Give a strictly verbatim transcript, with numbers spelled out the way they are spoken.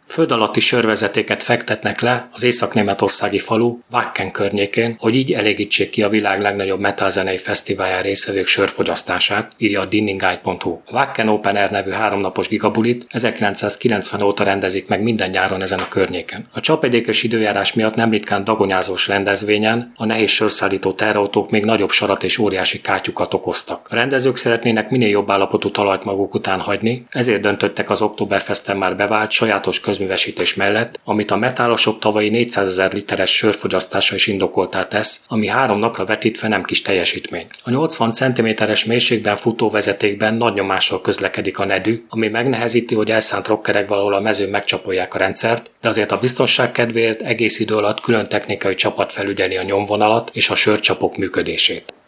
Föld alatti sörvezetéket fektetnek le az észak-németországi falu Wacken környékén, hogy így elégítsék ki a világ legnagyobb metalzenei fesztiválján résztvevők sörfogyasztását, írja a dinningáj pont hu. A Wacken Open Air nevű háromnapos gigabulit ezerkilencszázkilencven óta rendezik meg minden nyáron ezen a környéken. A csapedékes időjárás miatt nem ritkán dagonyázós rendezvényen a nehéz sörszállító teherautók még nagyobb sarat és óriási kátyukat okoztak. A rendezők szeretnének minél jobb állapotú talajt maguk után hagyni, ezért döntöttek az Oktoberfesten már bevált sajátos közművesítés mellett, amit a metálosok tavalyi négyszázezer literes sörfogyasztása is indokoltá tesz, ami három napra vetítve nem kis teljesítmény. A nyolcvan centiméteres mélységben futó vezetékben nagy nyomással közlekedik a nedű, ami megnehezíti, hogy elszánt rokkerek valahol a mezőn megcsapolják a rendszert, de azért a biztonság kedvéért egész idő alatt külön technikai csapat felügyeli a nyomvonalat és a sörcsapok működését.